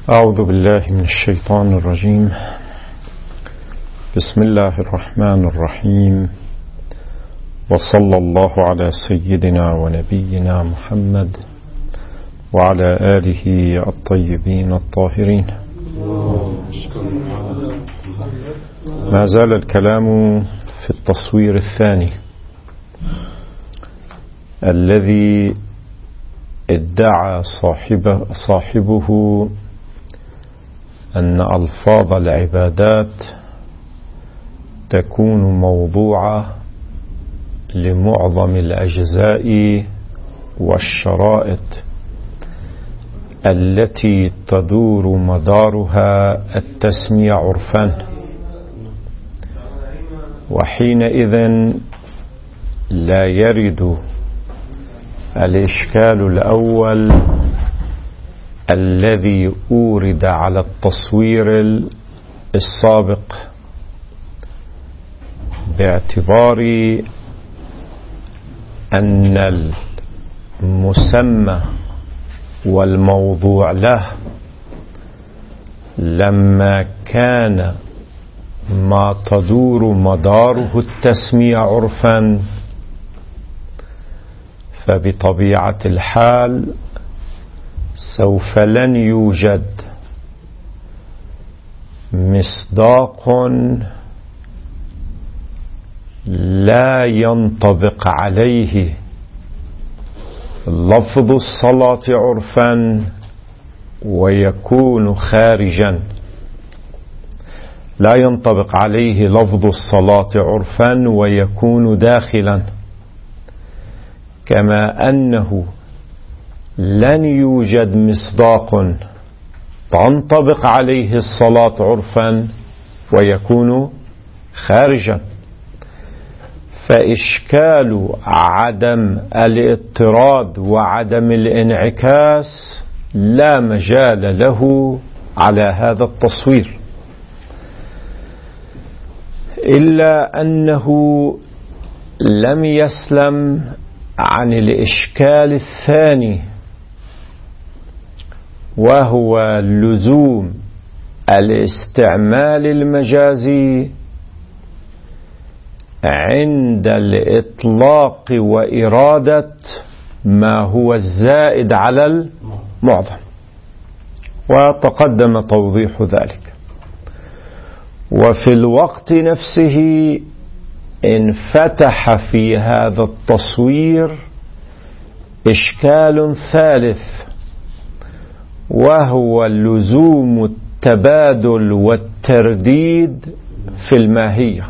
أعوذ بالله من الشيطان الرجيم. بسم الله الرحمن الرحيم، وصلى الله على سيدنا ونبينا محمد وعلى آله الطيبين الطاهرين. ما زال الكلام في التصوير الثاني الذي ادعى صاحبه أن ألفاظ العبادات تكون موضوعة لمعظم الأجزاء والشرائط التي تدور مدارها التسمية عرفا، وحينئذ لا يرد الإشكال الأول الذي أورد على التصوير السابق، باعتبار أن المسمى والموضوع له لما كان ما تدور مداره التسمية عرفا، فبطبيعة الحال سوف لن يوجد مصداق لا ينطبق عليه لفظ الصلاة عرفا ويكون خارجا، لا ينطبق عليه لفظ الصلاة عرفا ويكون داخلا، كما أنه لن يوجد مصداق تنطبق عليه الصلاة عرفا ويكون خارجا. فإشكال عدم الاضطراد وعدم الانعكاس لا مجال له على هذا التصوير، إلا أنه لم يسلم عن الإشكال الثاني، وهو لزوم الاستعمال المجازي عند الإطلاق وإرادة ما هو الزائد على المعظم، وتقدم توضيح ذلك. وفي الوقت نفسه انفتح في هذا التصوير إشكال ثالث، وهو لزوم التبادل والترديد في الماهية.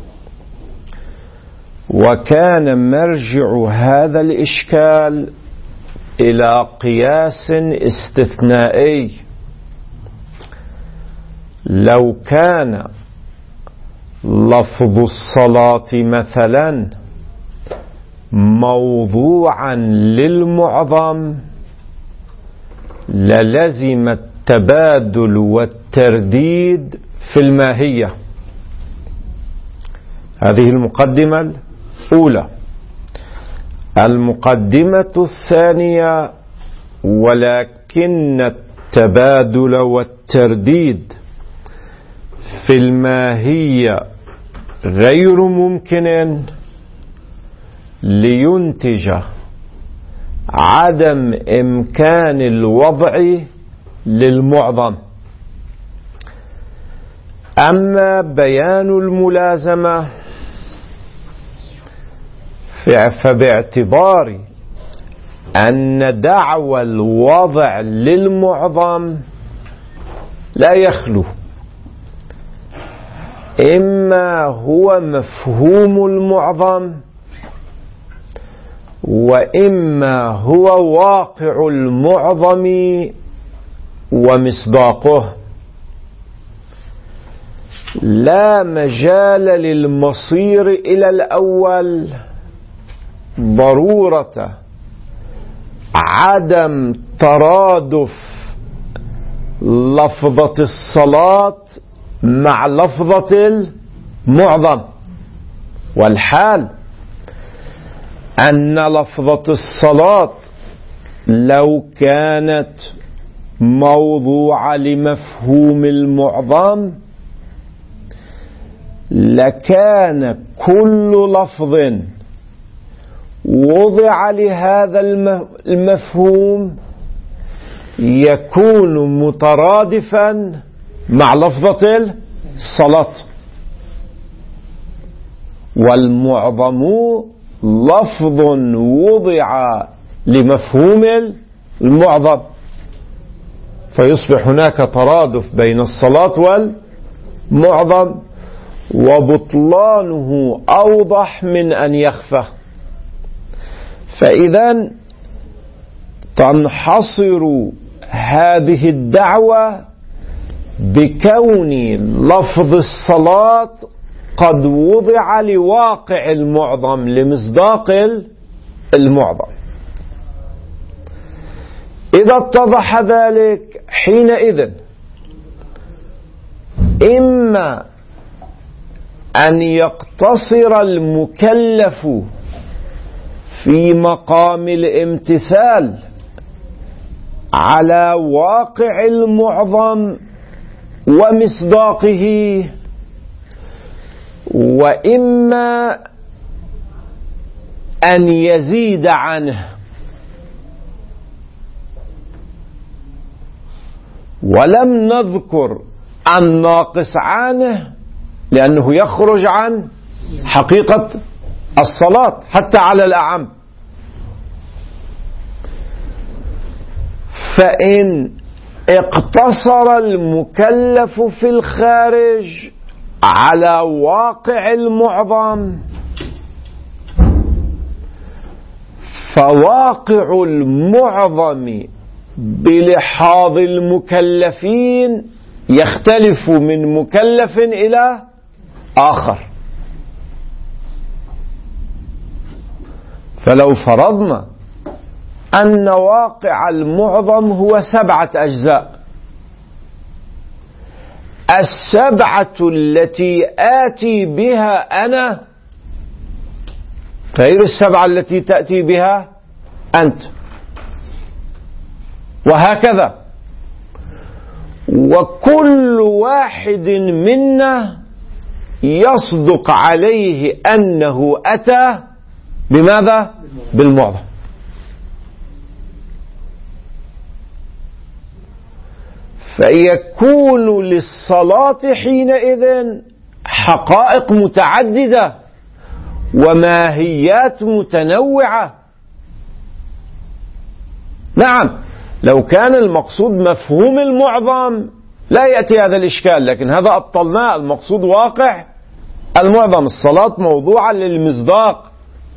وكان مرجع هذا الإشكال إلى قياس استثنائي. لو كان لفظ الصلاة مثلا موضوعا للمعظم للزم التبادل والترديد في الماهية. هذه المقدمة الأولى. المقدمة الثانية: ولكن التبادل والترديد في الماهية غير ممكن لينتج عدم إمكان الوضع للمعظم. أما بيان الملازمة فباعتبار أن دعوى الوضع للمعظم لا يخلو إما هو مفهوم المعظم وإما هو واقع المعظم ومصداقه، لا مجال للمصير إلى الأول ضرورة عدم ترادف لفظة الصلاة مع لفظة المعظم، والحال أن لفظة الصلاة لو كانت موضوع لمفهوم المعظم لكان كل لفظ وضع لهذا المفهوم يكون مترادفا مع لفظة الصلاة. والمعظم لفظ وضع لمفهوم المعظم، فيصبح هناك ترادف بين الصلاة والمعظم، وبطلانه أوضح من أن يخفى. فإذا تنحصر هذه الدعوة بكون لفظ الصلاة قد وضع لواقع المعظم لمصداق المعظم. إذا اتضح ذلك حينئذ إما أن يقتصر المكلف في مقام الامتثال على واقع المعظم ومصداقه، وإما أن يزيد عنه. ولم نذكر الناقص عنه لأنه يخرج عن حقيقة الصلاة حتى على الأعم. فإن اقتصر المكلف في الخارج على واقع المعظم فواقع المعظم بلحاظ المكلفين يختلف من مكلف إلى آخر. فلو فرضنا أن واقع المعظم هو 7 أجزاء، 7 التي آتي بها أنا غير 7 التي تأتي بها أنت، وهكذا. وكل واحد منا يصدق عليه أنه أتى بماذا؟ بالمعظم. فيكون للصلاة حينئذ حقائق متعددة وماهيات متنوعة. نعم، لو كان المقصود مفهوم المعظم لا يأتي هذا الإشكال، لكن هذا أبطلناه. المقصود واقع المعظم، الصلاة موضوعة للمصداق.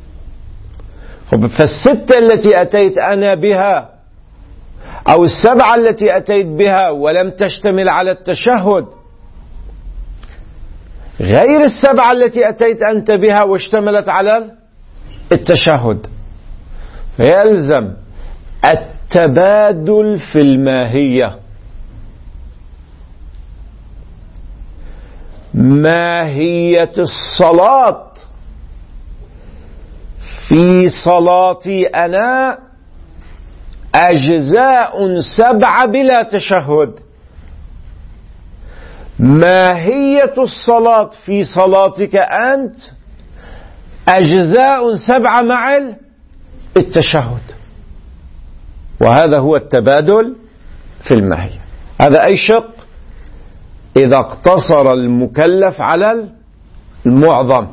فالستة التي أتيت أنا بها أو 7 التي أتيت بها ولم تشتمل على التشهد غير 7 التي أتيت أنت بها واشتملت على التشهد. فيلزم التبادل في الماهية. ماهية الصلاة في صلاتي أنا أجزاء 7 بلا تشهد. ماهية الصلاة في صلاتك أنت أجزاء 7 مع التشهد. وهذا هو التبادل في الماهية. هذا أي شق إذا اقتصر المكلف على المعظم.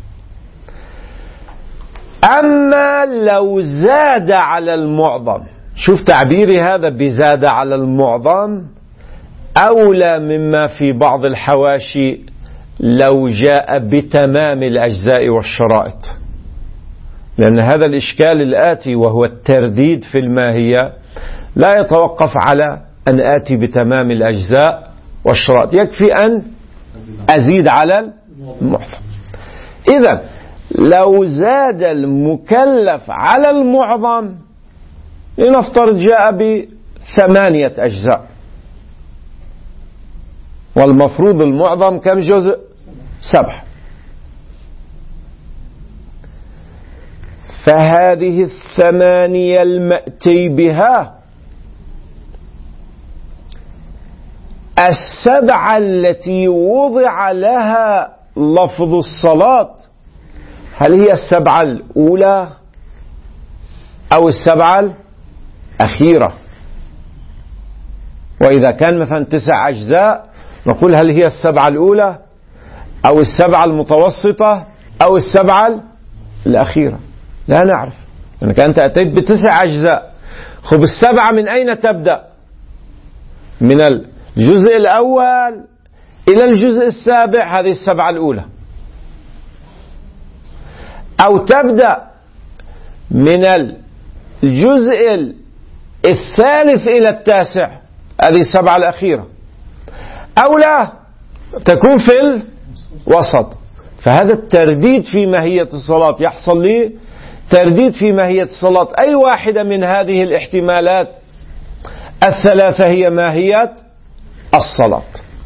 أما لو زاد على المعظم، شوف تعبيري هذا بزاد على المعظم أولى مما في بعض الحواشي لو جاء بتمام الأجزاء والشرائط، لأن هذا الإشكال الآتي وهو الترديد في الماهية لا يتوقف على أن آتي بتمام الأجزاء والشرائط، يكفي أن أزيد على المعظم. إذن لو زاد المكلف على المعظم، لنفترض جاء ب8 أجزاء، والمفروض المعظم كم جزء؟ 7. فهذه 8 المأتي بها السبعة التي وضع لها لفظ الصلاة هل هي السبعة الأولى أو السبعة الأخيرة؟ وإذا كان مثلا 9 أجزاء نقول هل هي السبعة الأولى أو السبعة المتوسطة أو السبعة الأخيرة؟ لا نعرف، لأنك أنت أتيت ب9 أجزاء. خب السبعة من أين تبدأ؟ من الجزء الأول إلى الجزء السابع، هذه السبعة الأولى. أو تبدأ من الجزء الثالث إلى التاسع، هذه السبعة الأخيرة. أو لا، تكون في الوسط. فهذا الترديد في ماهية الصلاة يحصل لي ترديد في ماهية الصلاة. أي واحدة من هذه الاحتمالات الثلاثة هي ماهية الصلاة.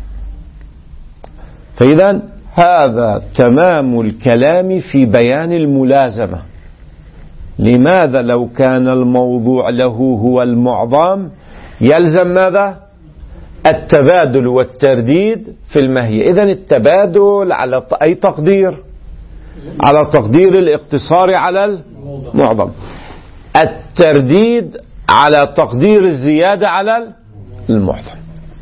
فإذا هذا تمام الكلام في بيان الملازمة. لماذا لو كان الموضوع له هو المعظم يلزم ماذا؟ التبادل والترديد في الماهية. إذن التبادل على أي تقدير؟ على تقدير الاقتصار على المعظم. الترديد على تقدير الزيادة على المعظم.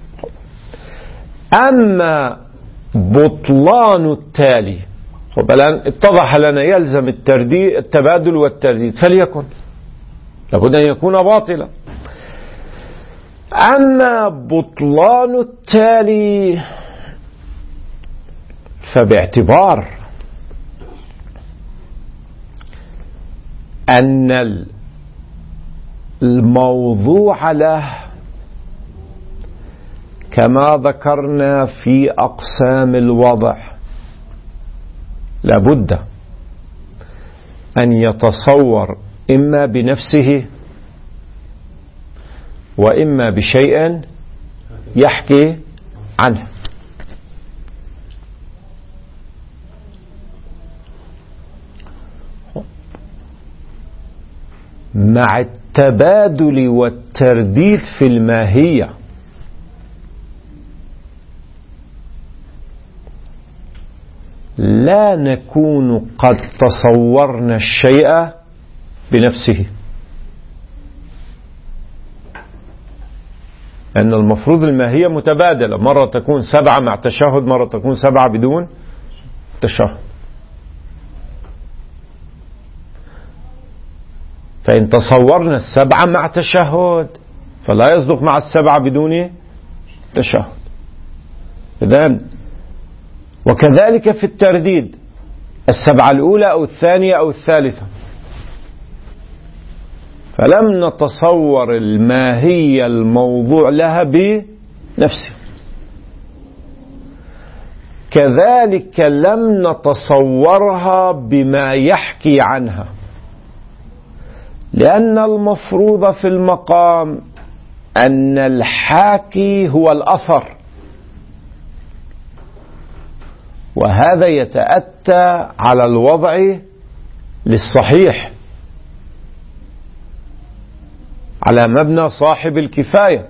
أما بطلان التالي، الآن اتضح لنا يلزم التبادل والترديد، فليكن، لابد أن يكون باطلا. أما بطلان التالي فباعتبار أن الموضوع له كما ذكرنا في أقسام الوضع لابد أن يتصور إما بنفسه وإما بشيء يحكي عنه. مع التبادل والترديد في الماهية لا نكون قد تصورنا الشيء بنفسه، أن المفروض الماهية متبادلة، مرة تكون 7 مع تشهد، مرة تكون 7 بدون تشهد. فإن تصورنا 7 مع تشهد فلا يصدق مع 7 بدون تشهد. إذن وكذلك في الترديد 7 الأولى أو 2 أو 3، فلم نتصور الماهية الموضوع لها بنفسه. كذلك لم نتصورها بما يحكي عنها، لأن المفروض في المقام أن الحاكي هو الأثر، وهذا يتأتى على الوضع للصحيح على مبنى صاحب الكفاية،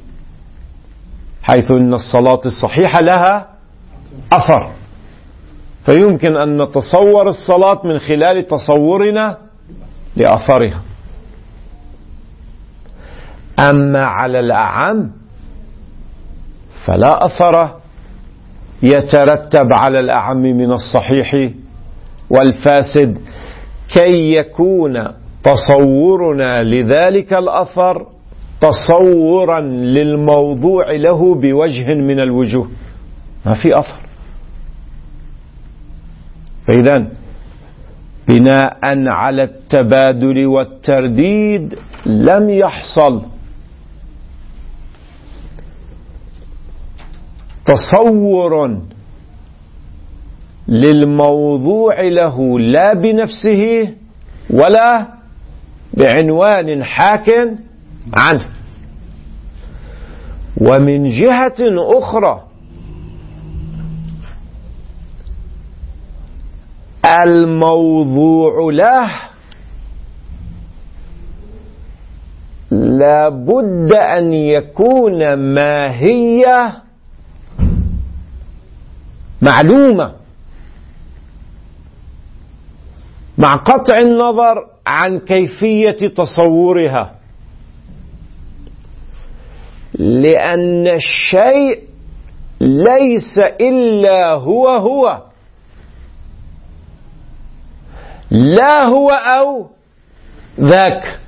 حيث أن الصلاة الصحيحة لها أثر، فيمكن أن نتصور الصلاة من خلال تصورنا لأثرها. أما على الأعم فلا أثر يترتب على الأعم من الصحيح والفاسد، كي يكون تصورنا لذلك الأثر تصورا للموضوع له بوجه من الوجوه، ما في أثر. فإذن بناء على التبادل والترديد لم يحصل تصور للموضوع له لا بنفسه ولا بعنوان حاك عنه. ومن جهة أخرى الموضوع له لابد أن يكون ماهية معلومة مع قطع النظر عن كيفية تصورها، لأن الشيء ليس إلا هو هو، لا هو أو ذاك،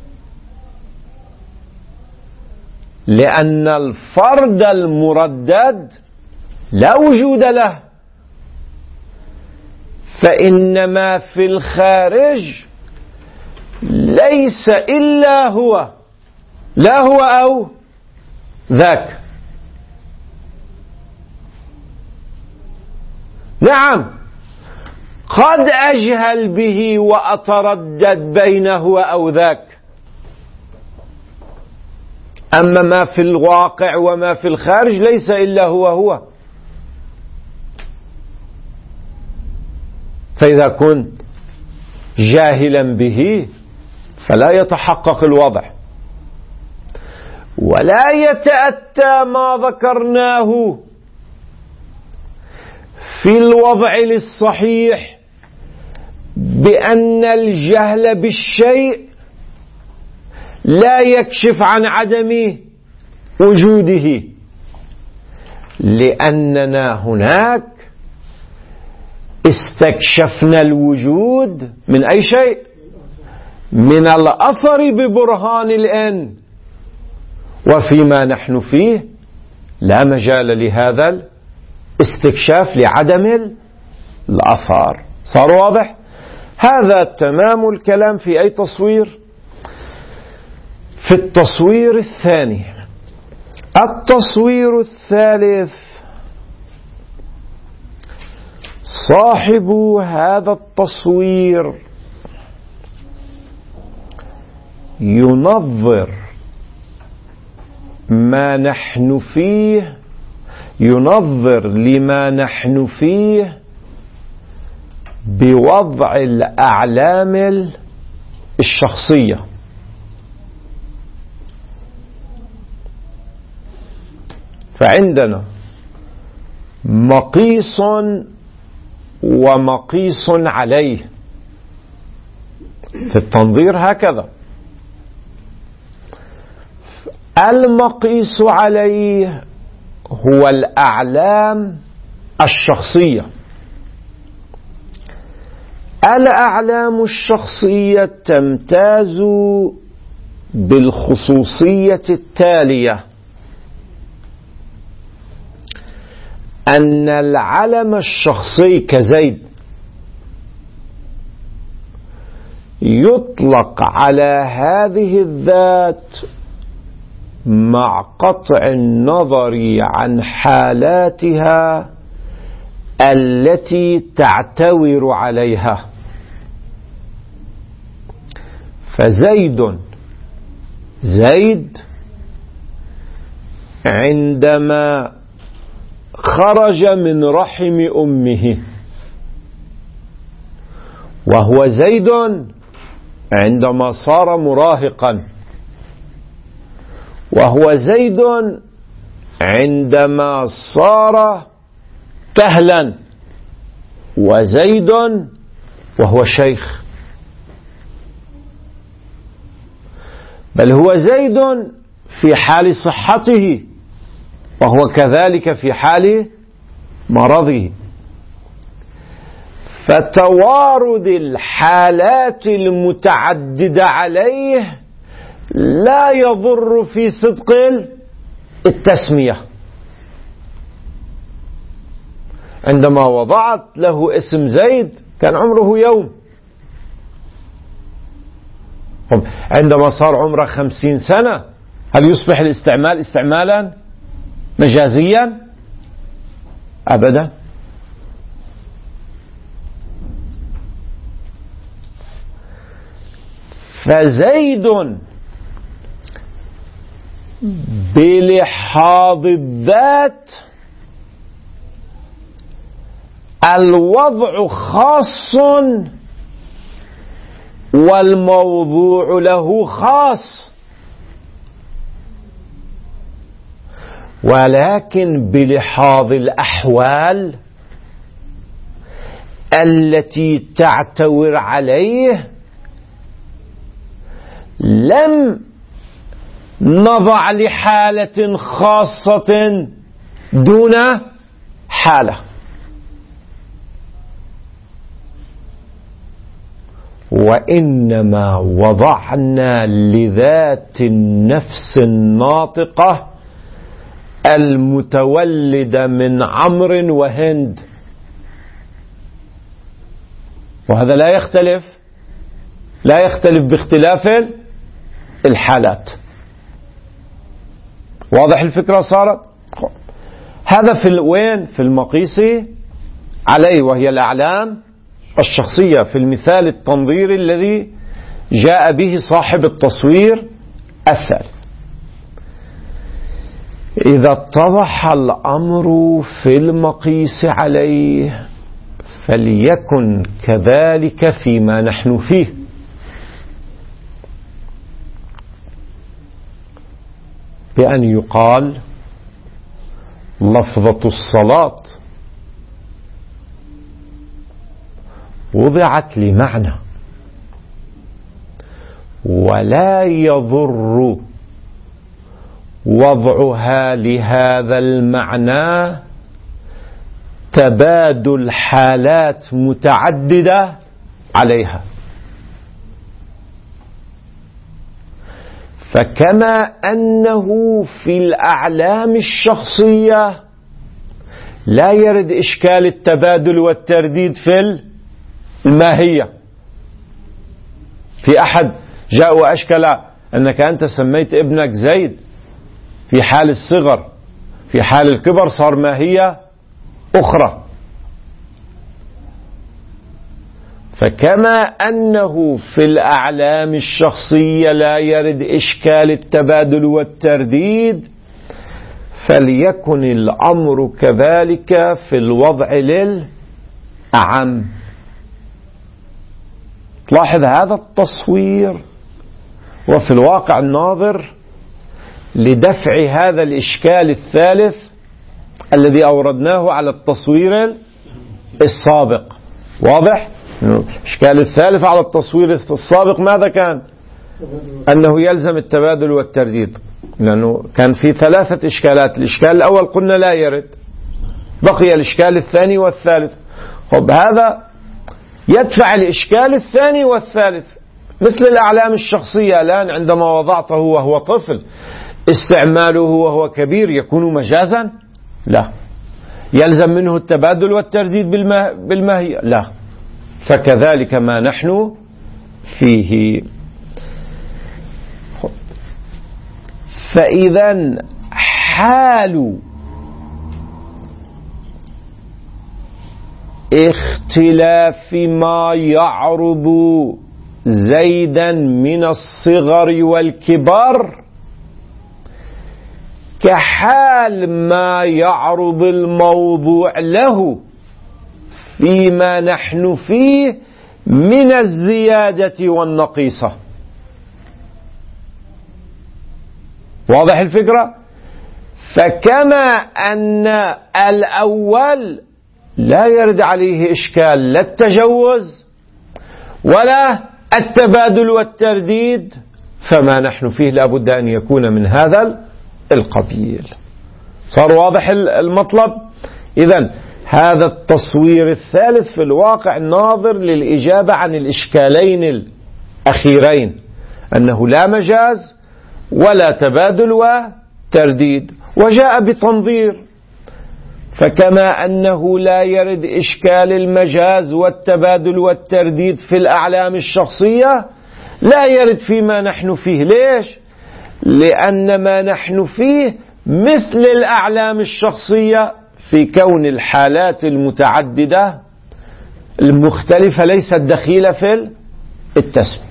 لأن الفرد المردد لا وجود له، فإن ما في الخارج ليس إلا هو، لا هو أو ذاك. نعم، قد أجهل به وأتردد بين هو أو ذاك، أما ما في الواقع وما في الخارج ليس إلا هو هو. فإذا كنت جاهلا به فلا يتحقق الوضع، ولا يتأتى ما ذكرناه في الوضع للصحيح بأن الجهل بالشيء لا يكشف عن عدم وجوده، لأننا هناك استكشفنا الوجود من أي شيء؟ من الأثر ببرهان الإن، وفيما نحن فيه لا مجال لهذا الاستكشاف لعدم الأثار. صار واضح؟ هذا تمام الكلام في أي تصوير؟ في التصوير الثاني. التصوير الثالث، صاحب هذا التصوير ينظر ما نحن فيه، ينظر لما نحن فيه بوضع الأعلام الشخصية. فعندنا مقيس ومقيس عليه في التنظير هكذا. المقيس عليه هو الأعلام الشخصية. الأعلام الشخصية تمتاز بالخصوصية التالية: أن العلم الشخصي كزيد يطلق على هذه الذات مع قطع النظر عن حالاتها التي تعتور عليها. فزيد عندما خرج من رحم أمه، وهو زيد عندما صار مراهقا، وهو زيد عندما صار كهلا، وزيد وهو شيخ. بل هو زيد في حال صحته، وهو كذلك في حال مرضه. فتوارد الحالات المتعددة عليه لا يضر في صدق التسمية. عندما وضعت له اسم زيد كان عمره يوم، عندما صار عمره 50 سنة هل يصبح الاستعمال استعمالا مجازيا؟ أبدا. فزيد بلحاظ الذات الوضع خاص والموضوع له خاص، ولكن بلحاظ الأحوال التي تعتور عليه لم نضع لحالة خاصة دون حالة، وإنما وضعنا لذات النفس الناطقة المتولدة من عمرو وهند، وهذا لا يختلف باختلاف الحالات. واضح الفكرة صارت؟ هذا في وين؟ في المقيس عليه، وهي الأعلام الشخصية في المثال التنظيري الذي جاء به صاحب التصوير الثالث. إذا اتضح الأمر في المقيس عليه فليكن كذلك فيما نحن فيه. بأن يقال لفظة الصلاة وضعت لمعنى، ولا يضر وضعها لهذا المعنى تبادل حالات متعددة عليها. فكما أنه في الأعلام الشخصية لا يرد إشكال التبادل والترديد في الماهية، في أحد جاء وأشكل أنك أنت سميت ابنك زيد في حال الصغر، في حال الكبر صار ماهية أخرى. فكما أنه في الأعلام الشخصية لا يرد إشكال التبادل والترديد، فليكن الأمر كذلك في الوضع للأعم. تلاحظ هذا التصوير، وفي الواقع الناظر لدفع هذا الإشكال الثالث الذي أوردناه على التصوير السابق. واضح؟ الإشكال الثالث على التصوير السابق ماذا كان؟ أنه يلزم التبادل والترديد، لأنه كان في ثلاثة إشكالات. الإشكال الأول قلنا لا يرد، بقي الإشكال الثاني والثالث. خب هذا يدفع الإشكال الثاني والثالث، مثل الأعلام الشخصية. الآن عندما وضعته وهو طفل استعماله وهو كبير يكون مجازا؟ لا. يلزم منه التبادل والترديد بالماهية؟ لا. فكذلك ما نحن فيه. فإذا حال اختلاف ما يعرض زيدا من الصغر والكبر كحال ما يعرض الموضوع له فيما نحن فيه من الزيادة والنقيصة. واضح الفكرة؟ فكما أن الأول لا يرد عليه إشكال لا التجوز ولا التبادل والترديد، فما نحن فيه لا بد أن يكون من هذا القبيل. صار واضح المطلب؟ إذن هذا التصوير الثالث في الواقع ناظر للإجابة عن الإشكالين الأخيرين، أنه لا مجاز ولا تبادل وترديد، وجاء بتنظير. فكما أنه لا يرد إشكال المجاز والتبادل والترديد في الأعلام الشخصية، لا يرد فيما نحن فيه. ليش؟ لأن ما نحن فيه مثل الأعلام الشخصية في كون الحالات المتعددة المختلفة ليست دخيلة في التسمية.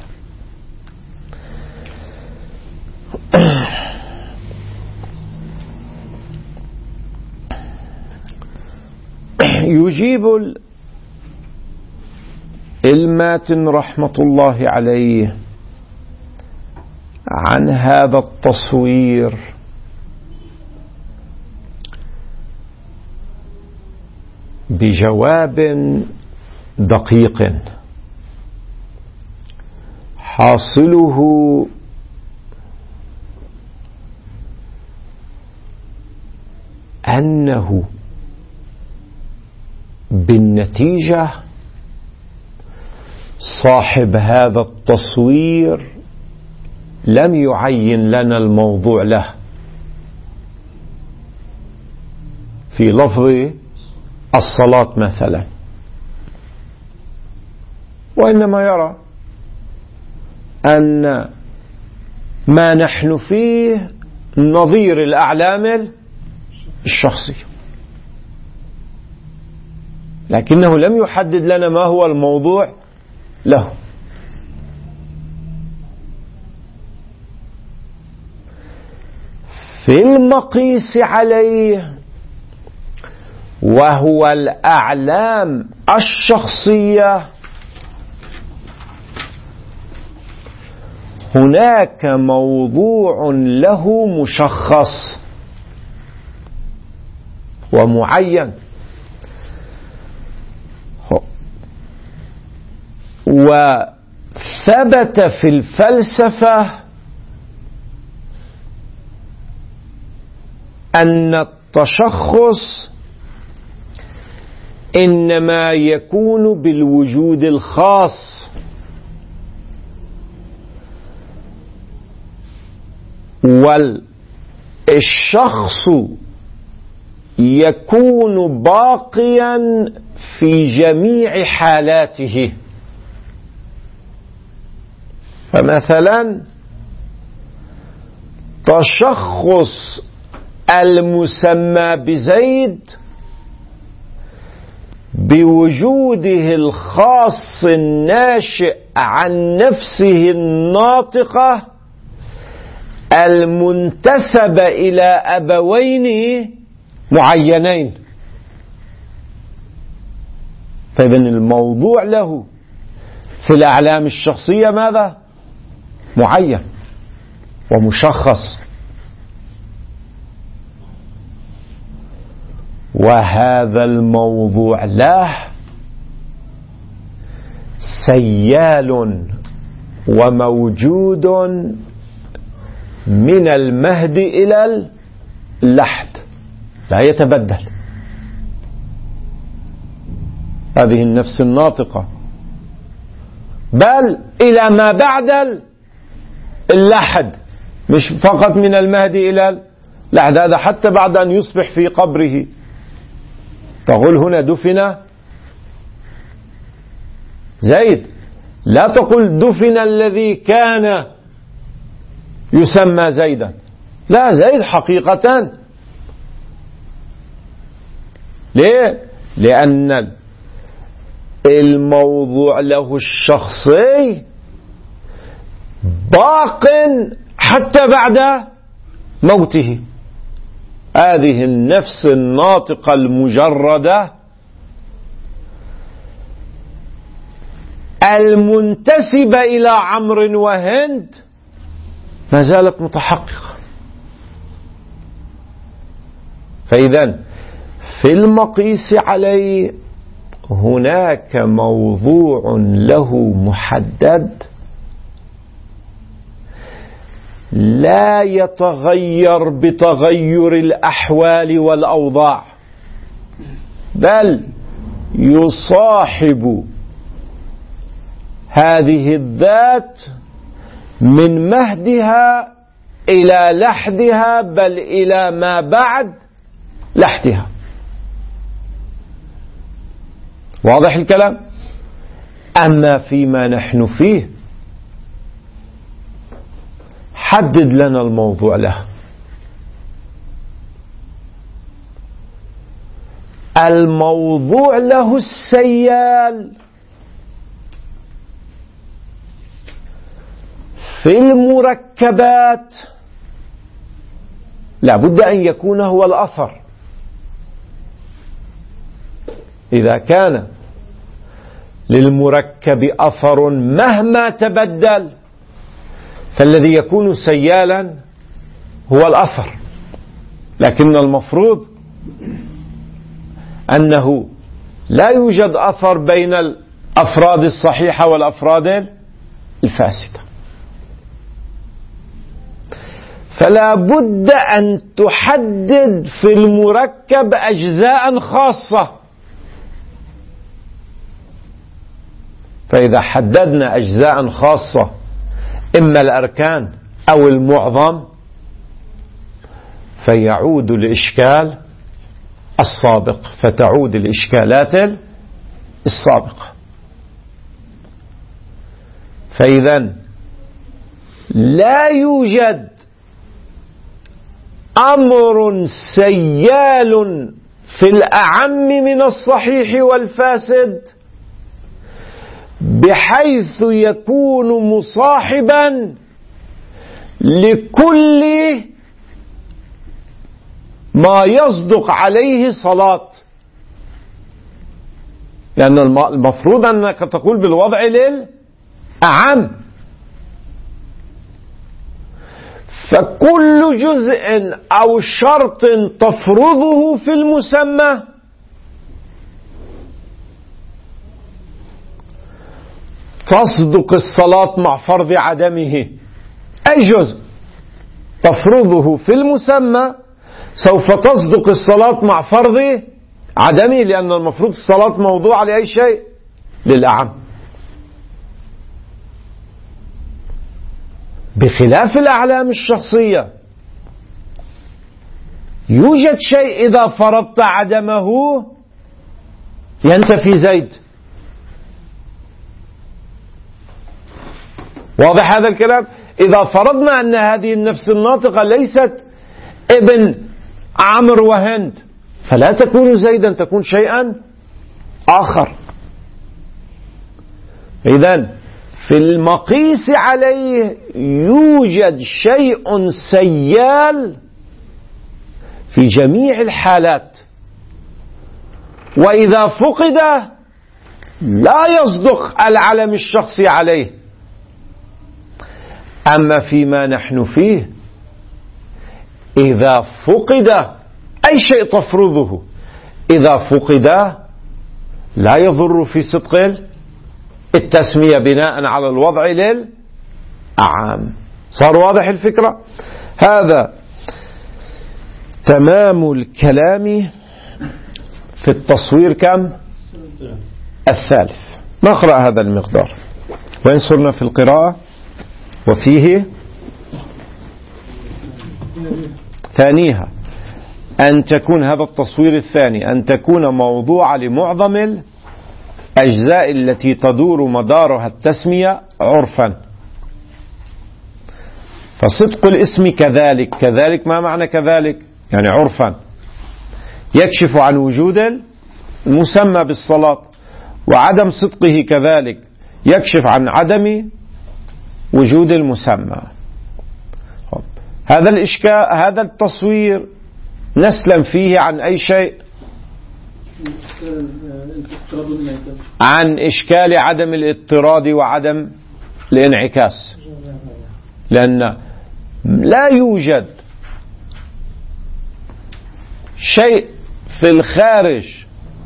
يجيب الماتن رحمة الله عليه عن هذا التصوير بجواب دقيق حاصله أنه بالنتيجة صاحب هذا التصوير لم يعين لنا الموضوع له في لفظ الصلاة مثلا، وإنما يرى أن ما نحن فيه نظير الأعلام الشخصية، لكنه لم يحدد لنا ما هو الموضوع له. في المقيس عليه وهو الأعلام الشخصية هناك موضوع له مشخص ومعين، وثبت في الفلسفة أن التشخص إنما يكون بالوجود الخاص، والشخص يكون باقيا في جميع حالاته. فمثلا تشخص المسمى بزيد بوجوده الخاص الناشئ عن نفسه الناطقة المنتسب إلى أبوين معينين، فإذن الموضوع له في الأعلام الشخصية ماذا؟ معين ومشخص. وهذا الموضوع له سيال وموجود من المهد إلى اللحد، لا يتبدل. هذه النفس الناطقة، بل إلى ما بعد اللحد، مش فقط من المهد إلى اللحد، هذا حتى بعد أن يصبح في قبره. تقول هنا دفن زيد، لا تقول دفن الذي كان يسمى زيدا، لا، زيد حقيقة. ليه؟ لأن الموضوع له الشخصي باق حتى بعد موته. هذه النفس الناطقة المجردة المنتسبة إلى عمرو وهند ما زالت متحققة. فإذا في المقيس عليه هناك موضوع له محدد لا يتغير بتغير الأحوال والأوضاع، بل يصاحب هذه الذات من مهدها إلى لحدها، بل إلى ما بعد لحدها. واضح الكلام؟ أما فيما نحن فيه حدد لنا الموضوع له. الموضوع له السيال في المركبات لا بد أن يكون هو الأثر. إذا كان للمركب أثر مهما تبدل فالذي يكون سيالا هو الأثر، لكن المفروض أنه لا يوجد أثر بين الأفراد الصحيحة والأفراد الفاسدة. فلا بد أن تحدد في المركب أجزاء خاصة. فإذا حددنا أجزاء خاصة إما الأركان أو المعظم فيعود الإشكال السابق، فتعود الإشكالات السابقة. فإذا لا يوجد أمر سيال في الأعم من الصحيح والفاسد بحيث يكون مصاحبا لكل ما يصدق عليه صلاة. لأن المفروض أنك تقول بالوضع للأعم، فكل جزء أو شرط تفرضه في المسمى تصدق الصلاة مع فرض عدمه. أي جزء تفرضه في المسمى سوف تصدق الصلاة مع فرض عدمه، لأن المفروض الصلاة موضوعة لأي شيء؟ للأعم. بخلاف الأعلام الشخصية يوجد شيء إذا فرضت عدمه ينتفي زيد. واضح هذا الكلام؟ إذا فرضنا أن هذه النفس الناطقة ليست ابن عمرو وهند فلا تكون زيدا، تكون شيئا آخر. إذن في المقيس عليه يوجد شيء سيال في جميع الحالات، وإذا فقد لا يصدق العلم الشخصي عليه. أما فيما نحن فيه إذا فقد أي شيء تفرضه، إذا فقد لا يضر في صدق التسمية بناء على الوضع للأعام. صار واضح الفكرة؟ هذا تمام الكلام في التصوير كم؟ الثالث. نقرأ هذا المقدار. وإن صرنا في القراءة وفيه ثانيها أن تكون هذا التصوير الثاني أن تكون موضوع لمعظم الأجزاء التي تدور مدارها التسمية عرفا. فصدق الاسم كذلك. كذلك ما معنى كذلك؟ يعني عرفا يكشف عن وجود المسمى بالصلاة، وعدم صدقه كذلك يكشف عن عدم وجود المسمى. هذا الإشكال، هذا التصوير نسلم فيه عن أي شيء؟ عن إشكال عدم الاضطراد وعدم الانعكاس، لأن لا يوجد شيء في الخارج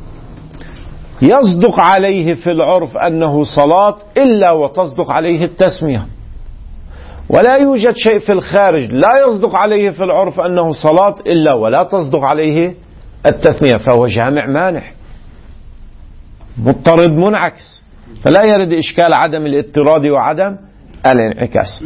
يصدق عليه في العرف أنه صلاة إلا وتصدق عليه التسمية، ولا يوجد شيء في الخارج لا يصدق عليه في العرف أنه صلاة إلا ولا تصدق عليه التثنية، فهو جامع مانع مضطرد منعكس، فلا يرد إشكال عدم الاضطراد وعدم الانعكاس.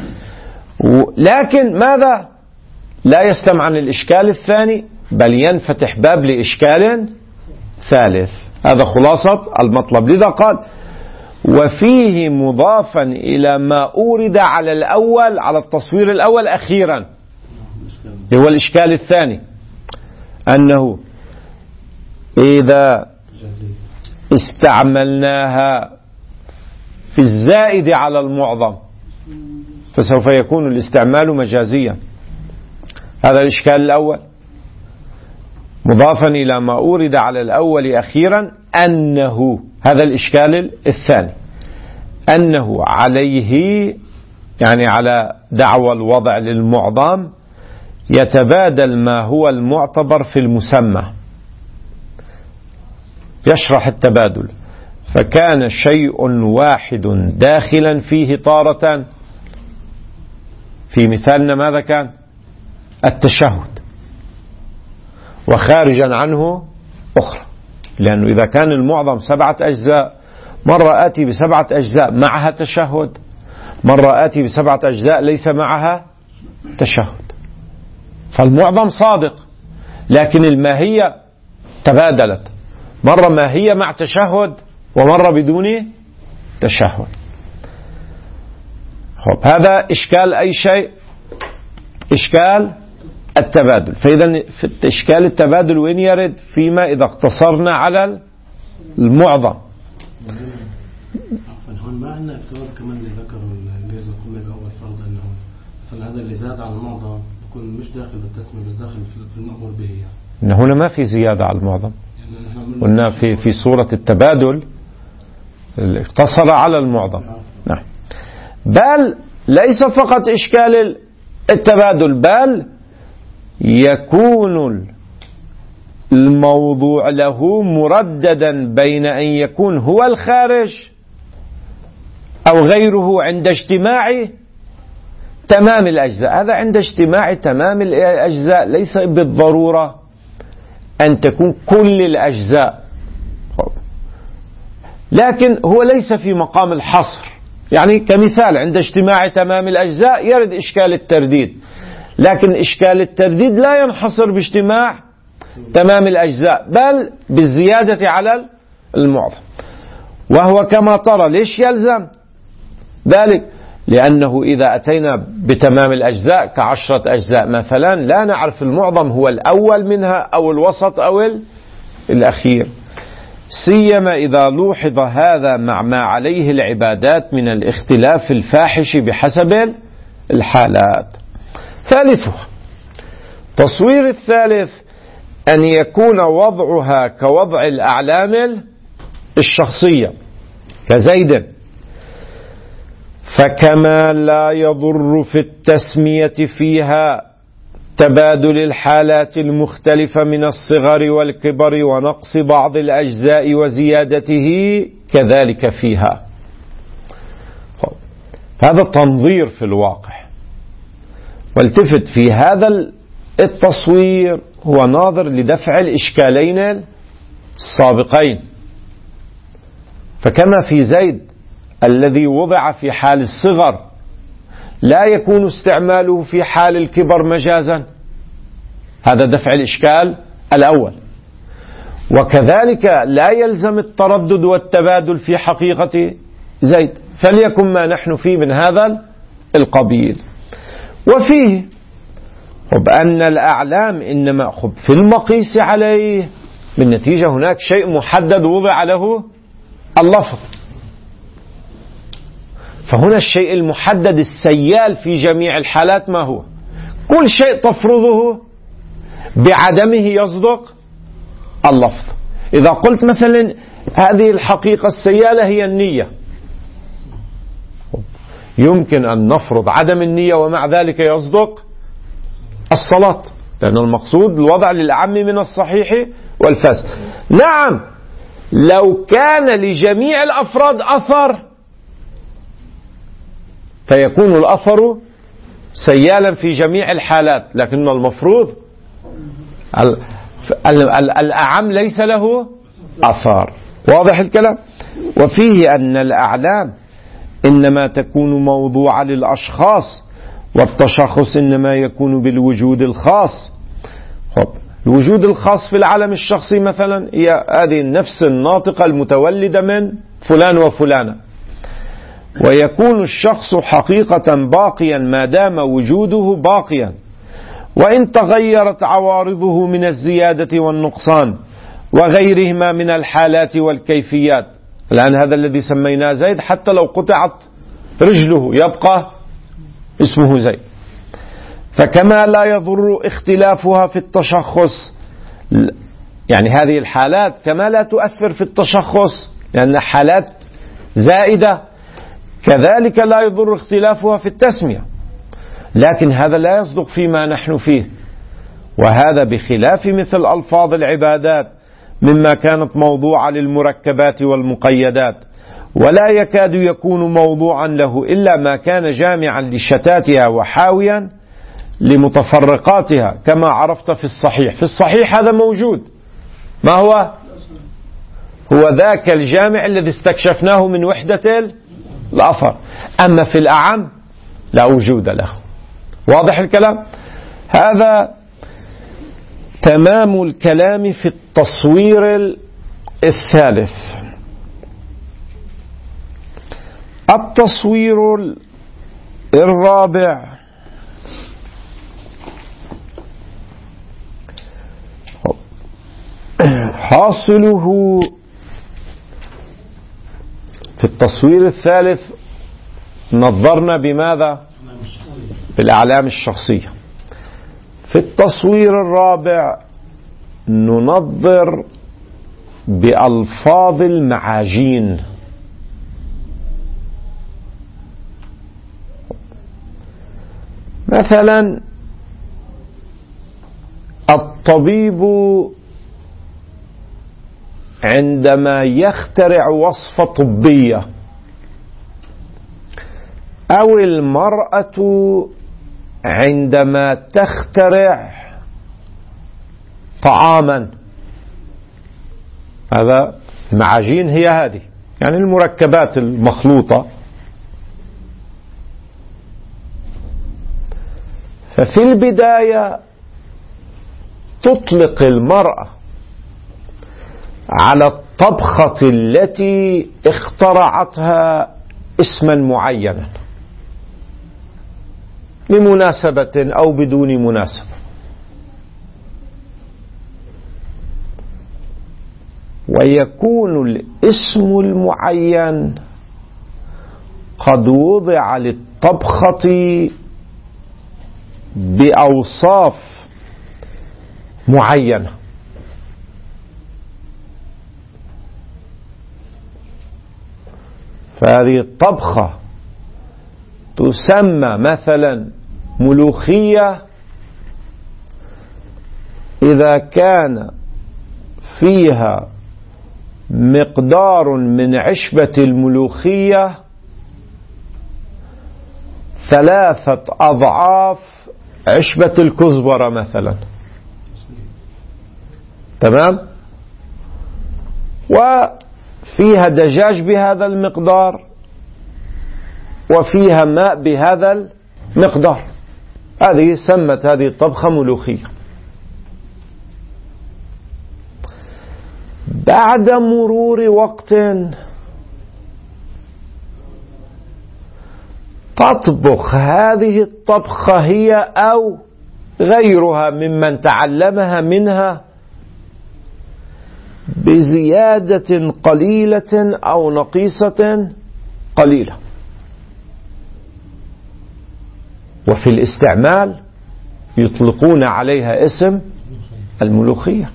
لكن ماذا؟ لا يستمع عن الإشكال الثاني بل ينفتح باب لإشكال ثالث. هذا خلاصة المطلب. لذا قال وفيه مضافا إلى ما أورد على الأول، على التصوير الأول أخيرا، هو الإشكال الثاني، أنه إذا استعملناها في الزائد على المعظم فسوف يكون الاستعمال مجازيا. هذا الإشكال الأول. مضافا إلى ما أورد على الأول أخيرا أنه، هذا الإشكال الثاني، أنه عليه يعني على دعوى الوضع للمعظم يتبادل ما هو المعتبر في المسمى. يشرح التبادل فكان شيء واحد داخلا فيه تارة، في مثالنا ماذا كان؟ التشهد، وخارجا عنه أخرى. لأنه إذا كان المعظم 7 أجزاء، مرة آتي ب7 أجزاء معها تشهد، مرة آتي ب7 أجزاء ليس معها تشهد، فالمعظم صادق، لكن الماهية تبادلت، مرة ماهية مع تشهد ومرة بدون تشهد. هذا إشكال أي شيء؟ إشكال التبادل. فإذا في إشكال التبادل وين يرد؟ فيما إذا اقتصرنا على المعظم. هون ما عندنا افتراض كمان اللي ذكروا الجائزة القمة بأول فرض أنه مثلا هذا اللي زاد على المعظم بيكون مش داخل بالتسمية بس داخل في المأمور به يعني. هنا ما في زيادة على المعظم، قلنا في صورة التبادل اقتصر على المعظم. نعم. بل ليس فقط إشكال التبادل، بل يكون الموضوع له مرددا بين أن يكون هو الخارج أو غيره عند اجتماع تمام الأجزاء. هذا عند اجتماع تمام الأجزاء، ليس بالضرورة أن تكون كل الأجزاء، لكن هو ليس في مقام الحصر. يعني كمثال عند اجتماع تمام الأجزاء يرد إشكال الترديد، لكن إشكال الترديد لا ينحصر باجتماع تمام الأجزاء بل بالزيادة على المعظم. وهو كما ترى ليش يلزم ذلك؟ لأنه إذا أتينا بتمام الأجزاء ك10 أجزاء مثلا، لا نعرف المعظم هو الأول منها أو الوسط أو الأخير، سيما إذا لوحظ هذا مع ما عليه العبادات من الاختلاف الفاحش بحسب الحالات. ثالثها تصوير الثالث أن يكون وضعها كوضع الأعلام الشخصية كزيد، فكما لا يضر في التسمية فيها تبادل الحالات المختلفة من الصغر والكبر ونقص بعض الأجزاء وزيادته، كذلك فيها. هذا تنظير في الواقع، والتفت في هذا التصوير هو ناظر لدفع الإشكالين السابقين. فكما في زيد الذي وضع في حال الصغر لا يكون استعماله في حال الكبر مجازا، هذا دفع الإشكال الأول. وكذلك لا يلزم التردد والتبادل في حقيقة زيد، فليكن ما نحن فيه من هذا القبيل. وفيه بأن الأعلام إنما في المقيس عليه بالنتيجة هناك شيء محدد وضع له اللفظ، فهنا الشيء المحدد السيال في جميع الحالات ما هو؟ كل شيء تفرضه بعدمه يصدق اللفظ. إذا قلت مثلا هذه الحقيقة السيالة هي النية، يمكن أن نفرض عدم النية ومع ذلك يصدق الصلاة، لأن المقصود الوضع للأعم من الصحيح والفاسد. نعم، لو كان لجميع الأفراد أثر فيكون الأثر سيالا في جميع الحالات، لكن المفروض الأعم ليس له أثار. واضح الكلام؟ وفيه أن الأعلام إنما تكون موضوعة للأشخاص، والتشخص إنما يكون بالوجود الخاص. الوجود الخاص في العالم الشخصي مثلا هي هذه النفس الناطقة المتولدة من فلان وفلانة، ويكون الشخص حقيقة باقيا ما دام وجوده باقيا، وإن تغيرت عوارضه من الزيادة والنقصان وغيرهما من الحالات والكيفيات. الآن هذا الذي سميناه زيد حتى لو قطعت رجله يبقى اسمه زيد. فكما لا يضر اختلافها في التشخص، يعني هذه الحالات كما لا تؤثر في التشخص لأن حالات زائدة، كذلك لا يضر اختلافها في التسمية، لكن هذا لا يصدق فيما نحن فيه. وهذا بخلاف مثل ألفاظ العبادات مما كانت موضوعة للمركبات والمقيدات، ولا يكاد يكون موضوعا له إلا ما كان جامعا لشتاتها وحاويا لمتفرقاتها، كما عرفت في الصحيح. في الصحيح هذا موجود، ما هو ذاك الجامع الذي استكشفناه من وحدة الأثر. أما في الأعم لا وجود له. واضح الكلام؟ هذا تمام الكلام في التصوير الثالث. التصوير الرابع حاصله في التصوير الثالث نظرنا بماذا؟ بالأعلام الشخصية. في التصوير الرابع ننظر بألفاظ المعاجين. مثلا الطبيب عندما يخترع وصفة طبية، أو المرأة عندما تخترع طعاما، هذا المعاجين هي هذه، يعني المركبات المخلوطة. ففي البداية تطلق المرأة على الطبخة التي اخترعتها اسما معينا بمناسبة أو بدون مناسبة، ويكون الاسم المعين قد وضع للطبخة بأوصاف معينة. فهذه الطبخة تسمى مثلا ملوخية إذا كان فيها مقدار من عشبة الملوخية 3 أضعاف عشبة الكزبرة مثلا، تمام؟ وفيها دجاج بهذا المقدار، وفيها ماء بهذا المقدار. هذه سمت هذه الطبخة ملوخية. بعد مرور وقت تطبخ هذه الطبخة هي أو غيرها ممن تعلمها منها بزيادة قليلة أو نقيصة قليلة، وفي الاستعمال يطلقون عليها اسم الملوخية.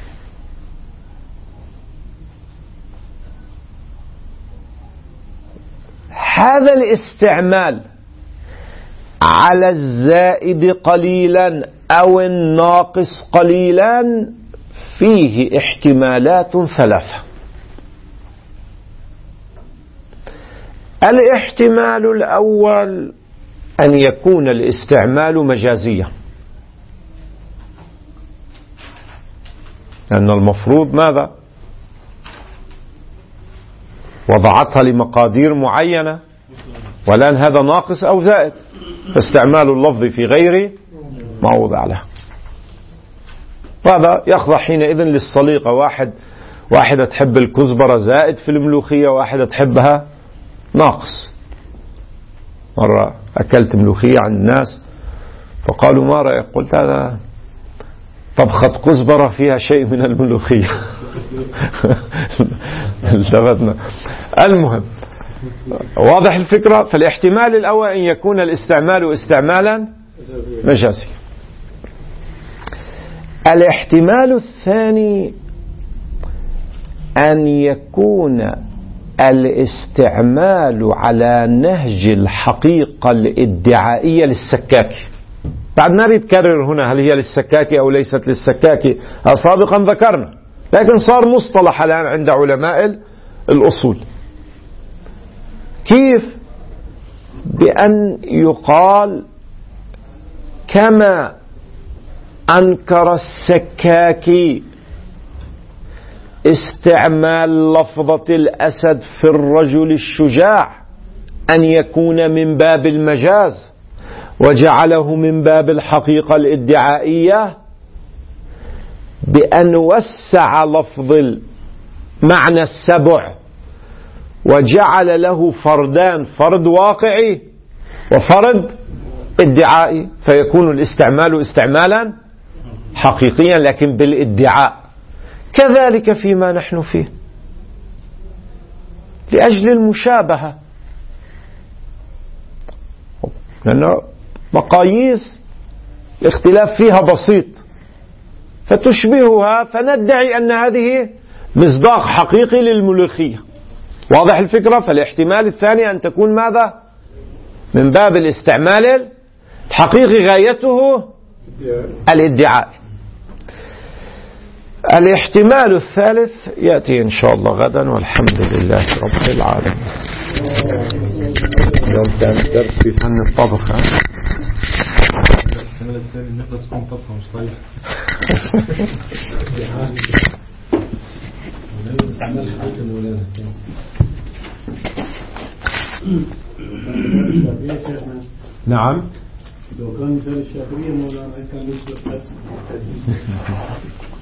هذا الاستعمال على الزائد قليلا أو الناقص قليلا فيه احتمالات 3. الاحتمال الأول أن يكون الاستعمال مجازيا، لأن المفروض ماذا؟ وضعتها لمقادير معينة، والآن هذا ناقص أو زائد، فاستعمال اللفظ في غير ما وضع له. وهذا يخضع حينئذ للصليقة، واحدة تحب الكزبرة زائد في الملوخية، واحدة تحبها ناقص. مرة أكلت ملوخية عند الناس فقالوا ما رأيك؟ قلت هذا طبخة كزبرة فيها شيء من الملوخية. التفتنا. المهم واضح الفكرة. فالاحتمال الأول أن يكون الاستعمال استعمالا مجازيا. الاحتمال الثاني أن يكون الاستعمال على نهج الحقيقة الادعائية للسكاكي. بعد ما نريد كرر هنا هل هي للسكاكي أو ليست للسكاكي، سابقا ذكرنا لكن صار مصطلح الآن عند علماء الأصول. كيف؟ بأن يقال كما أنكر السكاكي استعمال لفظة الأسد في الرجل الشجاع أن يكون من باب المجاز وجعله من باب الحقيقة الادعائية، بأن وسع لفظ معنى السبع وجعل له فردان، فرد واقعي وفرد ادعائي، فيكون الاستعمال استعمالا حقيقيا لكن بالادعاء. كذلك فيما نحن فيه لأجل المشابهة، لأن مقاييس الاختلاف فيها بسيط فتشبهها، فندعي أن هذه مصداق حقيقي للملوخية. واضح الفكرة؟ فالاحتمال الثاني أن تكون ماذا؟ من باب الاستعمال الحقيقي غايته الادعاء. الاحتمال الثالث يأتي إن شاء الله غدا، والحمد لله رب العالمين. اليوم كان درس في فن الطبخ. الاحتمال الثاني النفس كون طبخة مش طيب. نعم. لو كان مثال الشافعية مولانا كان يشرب